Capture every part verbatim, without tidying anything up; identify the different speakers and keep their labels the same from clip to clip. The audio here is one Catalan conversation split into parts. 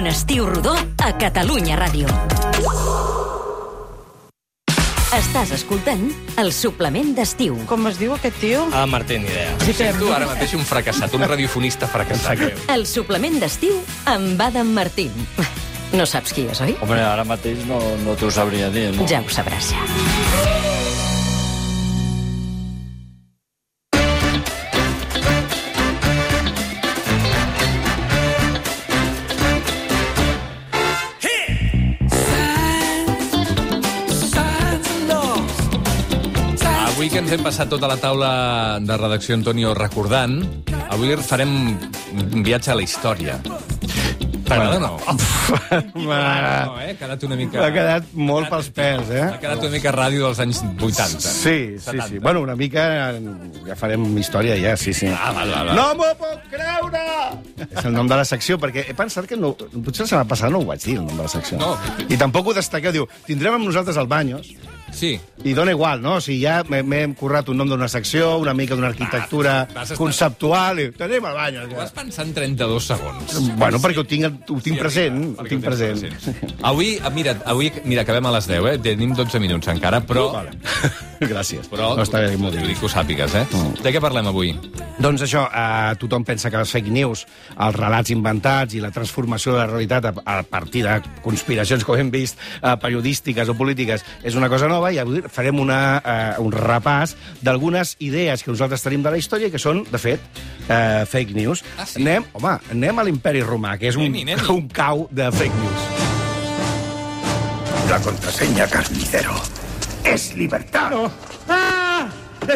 Speaker 1: Un estiu rodó a Catalunya Ràdio. Estàs escoltant el suplement d'estiu.
Speaker 2: Com es diu aquest tio?
Speaker 3: Ah, Martí, ni idea.
Speaker 2: Sí, que...
Speaker 3: Tu ara mateix un fracassat, un radiofonista fracassat.
Speaker 1: El suplement d'estiu amb Adam Martín. No saps qui és, oi?
Speaker 4: Home, ara mateix no, no t'ho sabria dir, no?
Speaker 1: Ja ho sabràs, ja.
Speaker 3: Avui que ens hem passat tota la taula de redacció, Antonio, recordant, avui farem un viatge a la història. T'agrada o no? No, eh? Ha quedat una mica...
Speaker 5: M'ha quedat molt pels pèls, eh?
Speaker 3: Ha quedat una mica ràdio dels anys vuitanta.
Speaker 5: Sí, sí, sí. Bueno, una mica... Ja farem història, ja, sí, sí.
Speaker 3: Ah, val, val, val.
Speaker 5: No m'ho puc creure! És el nom de la secció, perquè he pensat que no... Potser la setmana passada no ho vaig dir, el nom de la secció.
Speaker 3: No.
Speaker 5: I tampoc ho destaqueu. Diu, tindrem amb nosaltres el Baños.
Speaker 3: Sí.
Speaker 5: I dona igual, no? O sigui, ja m'he currat un nom d'una secció, una mica d'una arquitectura
Speaker 3: vas, vas estar...
Speaker 5: conceptual, i tenim el Baños.
Speaker 3: Ho vas pensar en trenta-dos segons.
Speaker 5: Bueno, perquè ho tinc, ho tinc
Speaker 3: Sí,
Speaker 5: present.
Speaker 3: amiga,
Speaker 5: Ho tinc present.
Speaker 3: present. Avui, mira, avui, mira, acabem a les deu, eh? Tenim dotze minuts encara, però...
Speaker 5: Vale. Gràcies.
Speaker 3: Però
Speaker 5: no està bé, molt
Speaker 3: t'ho
Speaker 5: bé.
Speaker 3: dic que ho sàpigues, eh? Mm. De què parlem avui?
Speaker 5: Doncs això, eh, tothom pensa que les fake news, els relats inventats i la transformació de la realitat a, a partir de conspiracions, com hem vist, eh, periodístiques o polítiques, és una cosa nova, i avui farem una, eh, un repàs d'algunes idees que nosaltres tenim de la història i que són, de fet, eh, fake news.
Speaker 3: Ah, sí?
Speaker 5: Anem, home, anem a l'imperi romà, que és un,
Speaker 3: Anem-hi, anem-hi.
Speaker 5: un cau de fake news.
Speaker 6: La contraseña, carnicero, es libertad.
Speaker 5: No. ¡Ah!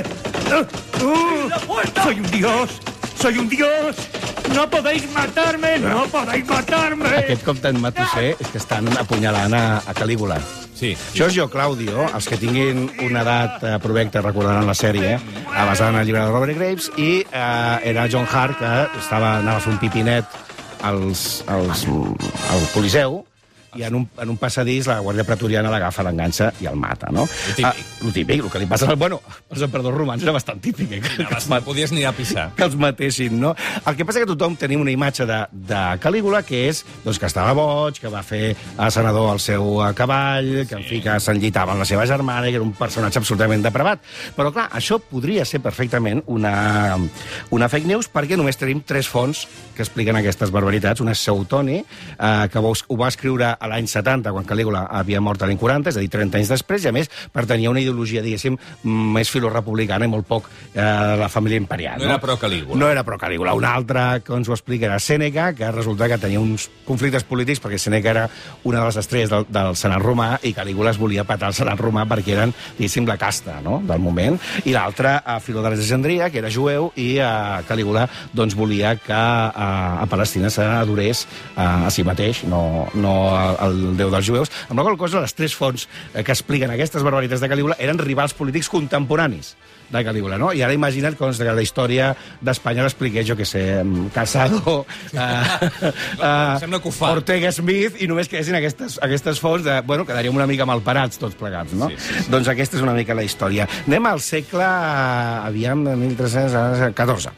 Speaker 6: ¡Uh! ¡Soy un dios! ¡Soy un dios! ¡No podéis matarme! ¡No podéis matarme!
Speaker 5: Aquest compte en Matusser és que estan apunyalant a, a Calígula.
Speaker 3: Sí.
Speaker 5: Giorgio Claudio, els que tinguin una edat eh, provecta recordaran la sèrie, eh, basada en el llibre de Robert Graves, i eh, era John Hart, que estava, anava a fer un pipinet als, als, al Coliseu, i en un, en un passadís la Guàrdia Pretoriana l'agafa, l'enganxa i el mata, no?
Speaker 3: Lo típic.
Speaker 5: Ah, lo típic, el que li passa... Bueno, els emperadors romans era bastant típic, eh? Que,
Speaker 3: Anaves, no podies ni a pisar.
Speaker 5: que els matessin, no? El que passa que tothom tenim una imatge de, de Calígula, que és doncs, que estava boig, que va fer a senador el seu eh, cavall, que en fi, que s'enllitava amb la seva germana, que era un personatge absolutament depravat. Però, clar, això podria ser perfectament una, una fake news, perquè només tenim tres fonts que expliquen aquestes barbaritats. Una és Seutoni, eh, que ho va escriure a l'any setanta, quan Calígula havia mort a l'any quaranta, és a dir, trenta anys després, i a més pertanyia a una ideologia, diguéssim, més filorepublicana i molt poc eh, la família imperial.
Speaker 3: No, no era pro-Calígula.
Speaker 5: No era pro-Calígula. Un altre que ens ho explica era Sèneca, que resulta que tenia uns conflictes polítics, perquè Sèneca era una de les estrelles del, del Senat romà, i Calígula es volia patar el Senat romà perquè eren, diguéssim, la casta, no?, del moment. I l'altre, a Filó d'Alexandria, que era jueu, i a Calígula doncs, volia que a, a Palestina s'adorés a, a si mateix, no, no al déu dels jueus, amb la qual cosa les tres fonts eh, que expliquen aquestes barbaritats de Calígula eren rivals polítics contemporanis de Calígula, no? I ara imagina't com que la història d'Espanya l'expliqués, jo que sé, Casado, eh, eh,
Speaker 3: Sembla que ho fa.
Speaker 5: Ortega Smith, i només quedessin aquestes, aquestes fonts, de, bueno, quedaríem una mica malparats tots plegats, no?
Speaker 3: Sí, sí, sí.
Speaker 5: Doncs aquesta és una mica la història. Anem al segle, aviam, mil tres-cents catorze.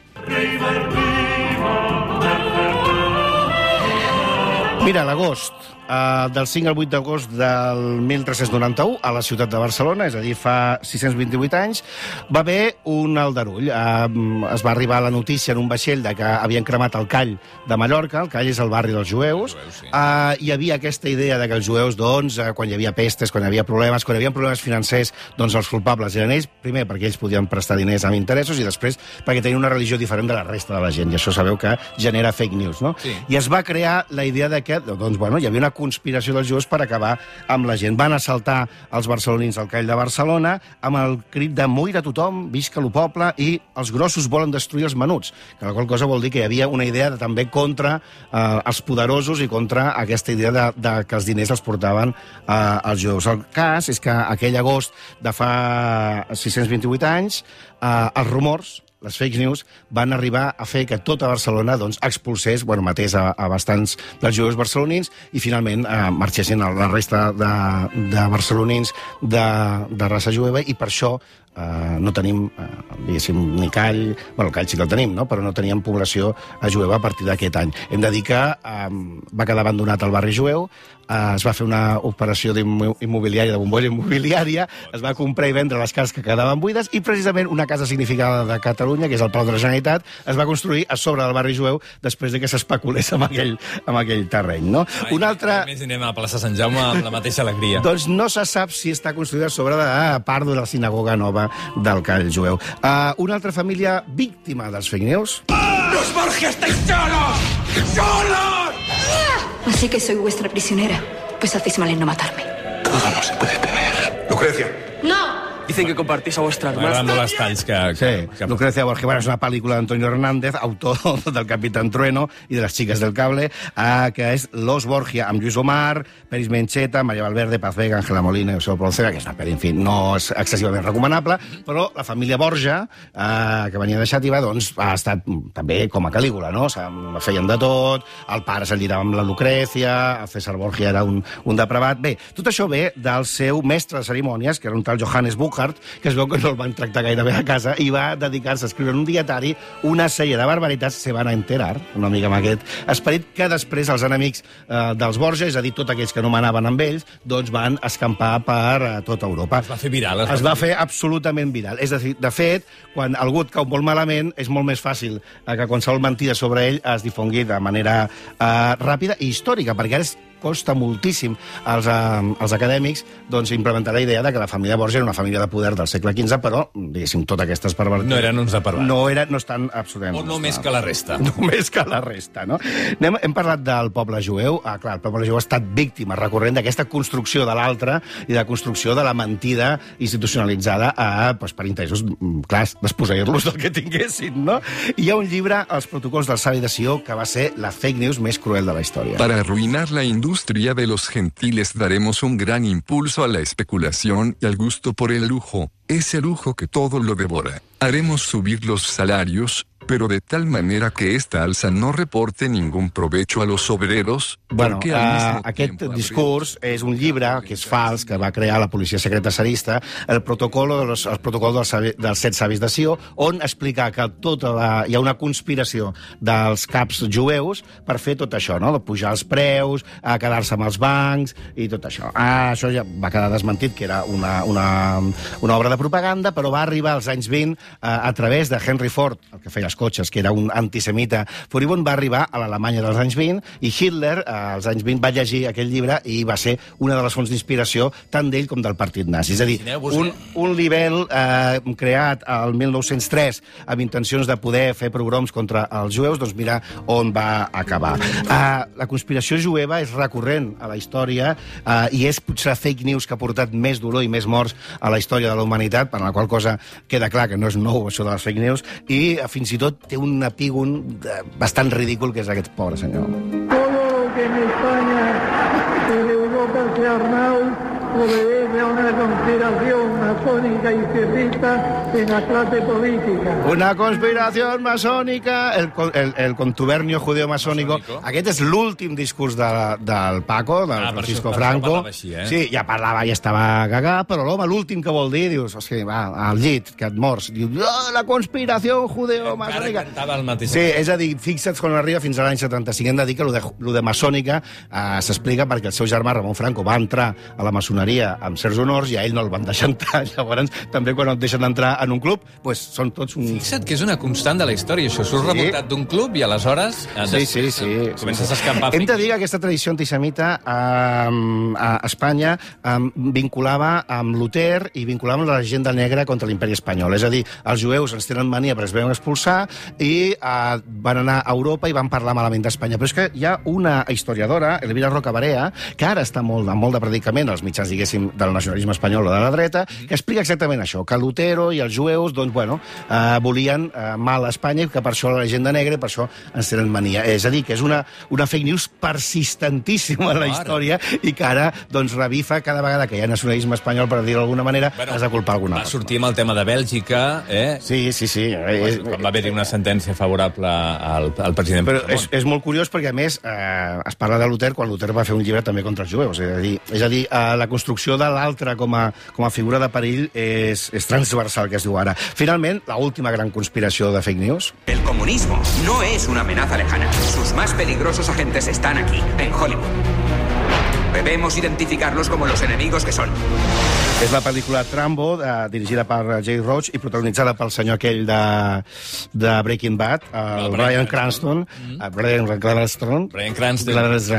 Speaker 5: Mira, l'agost, eh, del cinc al vuit d'agost del mil tres-cents noranta-u, a la ciutat de Barcelona, és a dir, fa sis-cents vint-i-vuit anys, va haver un aldarull. Eh, es va arribar la notícia en un vaixell de que havien cremat el Call de Mallorca. El Call és el barri dels jueus.
Speaker 3: Jueus, sí.
Speaker 5: Eh, hi havia aquesta idea de que els jueus, doncs, eh, quan hi havia pestes, quan hi havia problemes, quan hi havia problemes financers, doncs els culpables eren ells, primer perquè ells podien prestar diners amb interessos, i després perquè tenien una religió diferent de la resta de la gent, i això sabeu que genera fake news, no?
Speaker 3: Sí.
Speaker 5: I es va crear la idea de que, doncs, bueno, hi havia una conspiració dels jueus per acabar amb la gent. Van assaltar els barcelonins al Call de Barcelona amb el crit de «Moira tothom, visca lo poble», i els grossos volen destruir els menuts, que la qual cosa vol dir que hi havia una idea de, també contra eh, els poderosos i contra aquesta idea de, de que els diners els portaven eh, els jueus. El cas és que aquell agost de fa sis-cents vint-i-vuit anys, eh, els rumors, les fake news, van arribar a fer que tota Barcelona doncs, expulsés, bueno, matés a, a bastants dels jueus barcelonins, i finalment eh, marxessin a la resta de, de barcelonins de, de raça jueva, i per això eh, no tenim, eh, diguéssim, ni call... Bueno, el call sí que el tenim, no? Però no teníem població jueva a partir d'aquest any. Hem de dir que eh, va quedar abandonat el barri jueu, eh, es va fer una operació immobiliària, de bombolla immobiliària, es va comprar i vendre les cases que quedaven buides, i precisament una casa significada de Catalunya, que és el Palau de la Generalitat, es va construir a sobre del barri jueu després de que s'especulés amb aquell, amb aquell terreny, no?
Speaker 3: Ai, un altre... A més, anem a plaça Sant Jaume amb la mateixa alegria.
Speaker 5: Doncs no se sap si està construïda sobre de part de la sinagoga nova del call jueu. Uh, una altra família víctima dels fake news.
Speaker 6: ¡Los Borgia estáis solos! ¡Solos!
Speaker 2: Así que soy vuestra prisionera. Pues hacéis mal en no matarme.
Speaker 6: Todo no se puede tener. Lucrecia.
Speaker 2: ¡No!
Speaker 7: Dicen que compartís a vuestra hermana.
Speaker 3: M'agraden molt els talls que...
Speaker 5: Sí,
Speaker 3: que...
Speaker 5: Lucrecia Borgia, bueno, és una pel·lícula d'Antonio Hernández, autor del Capitán Trueno i de les Xiques del Cable, eh, que és Los Borgia, amb Lluís Omar, Peris Mencheta, María Valverde, Paz Vega, Ángela Molina i Eusebio Procera, que és una pel·li, en fi, no és excessivament recomanable, però la família Borja, eh, que venia de Xàtiva, doncs, ha estat també com a Calígula, no? O sigui, feien de tot, el pare se'l lligava amb la Lucrecia, el César Borgia era un, un depravat... Bé, tot això ve del seu mestre de cerimònies, que era un tal Johannes Buchart, que es veu que no el van tractar gaire bé a casa, i va dedicar-se a escriure en un dietari una sèrie de barbaritats, se van a enterar, una mica amb aquest esperit, que després els enemics eh, dels Borja, és a dir, tots aquells que no manaven amb ells, doncs van escampar per eh, tota Europa.
Speaker 3: Es va fer viral.
Speaker 5: Es, es va fer absolutament viral. És a dir, de fet, quan algú et cau molt malament, és molt més fàcil eh, que qualsevol mentida sobre ell es difongui de manera eh, ràpida i històrica, perquè ara és costa moltíssim als, eh, als acadèmics doncs, implementar la idea de que la família Borja era una família de poder del segle quinze, però, diguéssim, totes aquestes pervertides...
Speaker 3: No eren uns de perverts.
Speaker 5: No, era, no estan absolutament...
Speaker 3: O no més que la resta.
Speaker 5: No més que la resta, no? Anem, hem parlat del poble jueu. Ah, clar, el poble jueu ha estat víctima recurrent d'aquesta construcció de l'altre i de construcció de la mentida institucionalitzada a, doncs, per interessos, clars, desposseir-los del que tinguessin, no? I hi ha un llibre, Els protocols del savi de Sió, que va ser la fake news més cruel de la història.
Speaker 8: Para arruinar la industria industria de los gentiles daremos un gran impulso a la especulación y al gusto por el lujo, ese lujo que todo lo devora. Haremos subir los salarios, pero de tal manera que esta alza no reporte ningún provecho a los obreros.
Speaker 5: Bueno, uh, aquest discurs és un llibre que és fals, que va crear la policia secreta tsarista, el protocol, de los, el protocol dels, savi, dels set savis de Sió, on explica que tota la, hi ha una conspiració dels caps jueus per fer tot això, no? De pujar els preus, a quedar-se amb els bancs i tot això. Ah, això ja va quedar desmentit, que era una, una, una obra de propaganda, però va arribar als anys vint a, a través de Henry Ford, el que feia els cotxes, que era un antisemita furibund, va arribar a l'Alemanya dels anys vint, i Hitler, als anys vint, va llegir aquell llibre i va ser una de les fonts d'inspiració tant d'ell com del partit nazi. És a dir, un, un libel eh, creat al mil nou-cents tres amb intencions de poder fer pogroms contra els jueus, doncs mira on va acabar. Eh, la conspiració jueva és recurrent a la història eh, i és potser fake news que ha portat més dolor i més morts a la història de la humanitat, per la qual cosa queda clar que no és nou això de les fake news, i eh, fins i tot té un epígon bastant ridícul, que és aquest pobre senyor.
Speaker 9: Todo lo que en España y en Europa se ha armado obedece a una conspiración masónica y cierrista en la clase política.
Speaker 5: Una conspiració masònica, el, el, el contubernio judeo-masónico. Aquest és l'últim discurs de, del Paco, del ah, Francisco això, Franco.
Speaker 3: Així, eh?
Speaker 5: Sí, ja parlava, ja estava gagà, però l'home l'últim que vol dir, dius, o sigui, va, al llit, que et mors, diu, oh, la conspiració judeo-masònica.
Speaker 3: Encara cantava el mateix.
Speaker 5: Sí, és a dir, fixa't quan arriba fins a l'any setanta-cinc. Hem de dir que lo de, lo de masònica eh, s'explica perquè el seu germà Ramon Franco va entrar a la maçoneria amb certs honors i a ell no el van deixar entrar. Llavors, també quan et deixen entrar en un club, pues, són tots un...
Speaker 3: Fixa't que és una constant de la història, això. Surt sí. revoltat d'un club i aleshores...
Speaker 5: Sí, sí, sí.
Speaker 3: Comences a escampar...
Speaker 5: Hem de dir que aquesta tradició antisemita um, a Espanya um, vinculava amb Luter i vinculava amb la llegenda negra contra l'imperi espanyol. És a dir, els jueus ens tenen mania perquè es veuen expulsar i uh, van anar a Europa i van parlar malament d'Espanya. Però és que hi ha una historiadora, Elvira Rocabarea, que ara està molt, molt de predicament als mitjans, diguéssim, del nacionalisme espanyol o de la dreta, que explica exactament això, que Lutero i els jueus, doncs, bueno, eh, volien eh, mal a Espanya i que per això la llegenda negra i per això ens tenen mania. És a dir, que és una, una fake news persistentíssima en la història i que ara, doncs, revifa cada vegada que hi ha nacionalisme espanyol, per dir-ho d'alguna manera, bueno, has de culpar alguna
Speaker 3: cosa. Va
Speaker 5: cosa.
Speaker 3: sortir amb el tema de Bèlgica, eh?
Speaker 5: Sí, sí, sí.
Speaker 3: Quan, quan va haver-hi una sentència favorable al, al president.
Speaker 5: Però és, és molt curiós perquè, a més, eh, es parla de Luter quan Luter va fer un llibre també contra els jueus. És a dir, és a dir eh, la construcció de l'altre com, a, com a figura de perill és, és transversal, que es diu ara. Finalment, la última gran conspiració de fake news.
Speaker 10: El comunismo no es una amenaza lejana. Sus más peligrosos agentes están aquí, en Hollywood. Debemos identificarlos como los enemigos que son.
Speaker 5: És la pel·lícula Trumbo, eh, dirigida per Jay Roach i protagonitzada pel senyor aquell de, de Breaking Bad, el, el Bryan Cranston. Mm -hmm. Bryan Cranston.
Speaker 3: Bryan Cranston.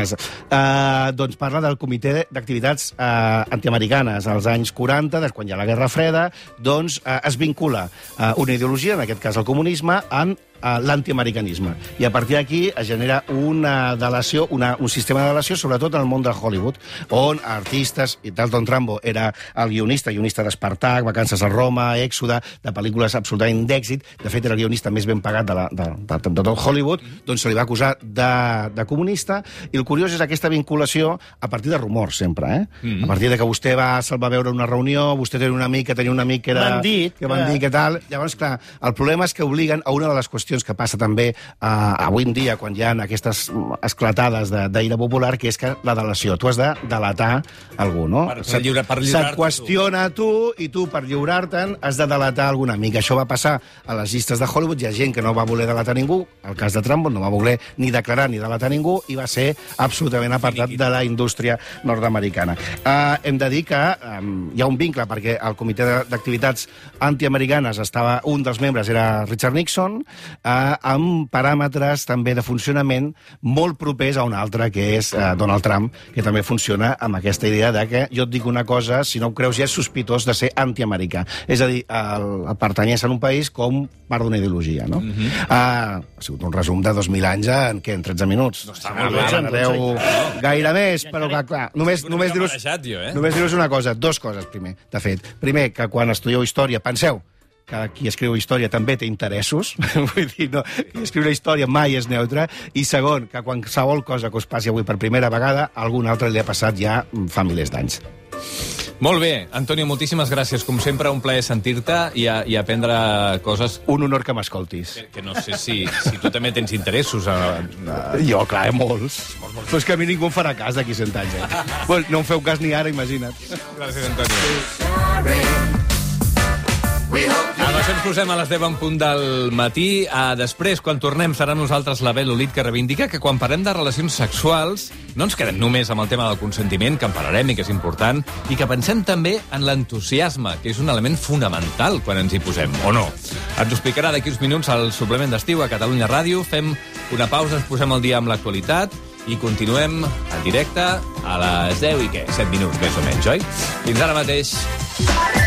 Speaker 5: Uh, doncs parla del comitè d'activitats uh, antiamericanes als anys quaranta, des quan hi ha la Guerra Freda, doncs uh, es vincula uh, una ideologia, en aquest cas el comunisme, amb l'antiamericanisme. I a partir d'aquí es genera una delació, una, un sistema de delació, sobretot en el món de Hollywood, on artistes, i Dalton Trumbo era el guionista, guionista d'Espartac, Vacances a Roma, Èxoda, de pel·lícules absolutament d'èxit, de fet era el guionista més ben pagat de, la, de, de, de tot Hollywood, doncs se li va acusar de, de comunista, i el curiós és aquesta vinculació a partir de rumors, sempre, eh? Mm-hmm. A partir de que vostè va, se'l va veure a una reunió, vostè tenia un amic que tenia un amic que era...
Speaker 11: M'han dit.
Speaker 5: Que van dir que tal... Llavors, clar, el problema és que obliguen a una de les qüestions que passa també eh, avui en dia, quan hi ha aquestes esclatades d'aire popular, que és que la delació. Tu has de delatar algú, no?
Speaker 3: Per, per, lliure, per lliurar-te.
Speaker 5: Se't qüestiona tu, i tu, per lliurar-te'n, has de delatar algun amic. Això va passar a les llistes de Hollywood. Hi ha gent que no va voler delatar ningú. El cas de Trump no va voler ni declarar ni delatar ningú i va ser absolutament apartat de la indústria nord-americana. Eh, hem de dir que eh, hi ha un vincle, perquè el comitè d'activitats antiamericanes estava... Un dels membres era Richard Nixon, eh, amb paràmetres també de funcionament molt propers a un altre, que és eh, Donald Trump, que també funciona amb aquesta idea de que jo et dic una cosa, si no ho creus ja és sospitós de ser antiamericà. És a dir, el, el pertanyes a un país com part d'una ideologia, no? Mm-hmm. uh, ha sigut un resum de dos mil anys en, què, en tretze minuts.
Speaker 3: No està molt bé.
Speaker 5: Aneu gaire més, però que, clar, només, només dir-vos
Speaker 3: eh?
Speaker 5: només dir-vos una cosa, dos coses, primer, de fet. Primer, que quan estudieu història, penseu que qui escriu història també té interessos, vull dir, no, qui escriu la història mai és neutre, i segon, que qualsevol cosa que us passi avui per primera vegada, a algun altre li ha passat ja fa milers d'anys.
Speaker 3: Molt bé, Antonio, moltíssimes gràcies. Com sempre, un plaer sentir-te i, a, i aprendre coses...
Speaker 5: Un honor que m'escoltis.
Speaker 3: Que, que no sé si, si tu també tens interessos. A, a...
Speaker 5: Jo, clar, eh, molts. molts, molts. Però és que a mi ningú em farà cas d'aquí cent anys. Eh? Bueno, no em feu cas ni ara, imagina't.
Speaker 3: Gràcies, Antonio. Amb això ens posem a les deu en punt del matí. Uh, després, quan tornem, serà nosaltres la Bel Olit, que reivindica que quan parlem de relacions sexuals no ens quedem només amb el tema del consentiment, que en parlarem i que és important, i que pensem també en l'entusiasme, que és un element fonamental quan ens hi posem, o no. Ens ho explicarà d'aquí uns minuts al suplement d'estiu a Catalunya Ràdio. Fem una pausa, ens posem al dia amb l'actualitat i continuem en directe a les deu i què? set minuts, més o menys, oi? Fins ara mateix.